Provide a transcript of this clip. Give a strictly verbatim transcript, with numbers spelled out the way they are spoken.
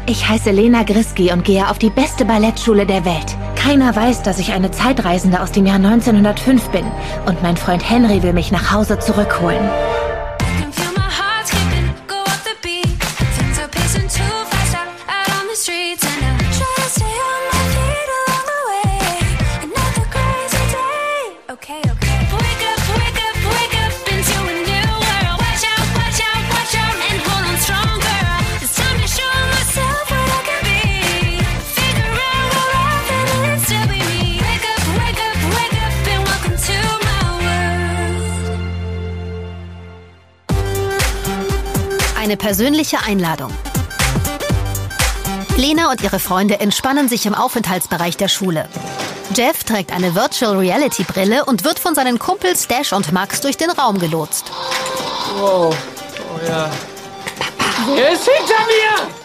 Ich heiße Lena Griski und gehe auf die beste Ballettschule der Welt. Keiner weiß, dass ich eine Zeitreisende aus dem Jahr neunzehnhundertfünf bin. Und mein Freund Henry will mich nach Hause zurückholen. Eine persönliche Einladung. Lena und ihre Freunde entspannen sich im Aufenthaltsbereich der Schule. Jeff trägt eine Virtual Reality Brille und wird von seinen Kumpels Dash und Max durch den Raum gelotst. Wow, oh ja. Wer ist hinter mir?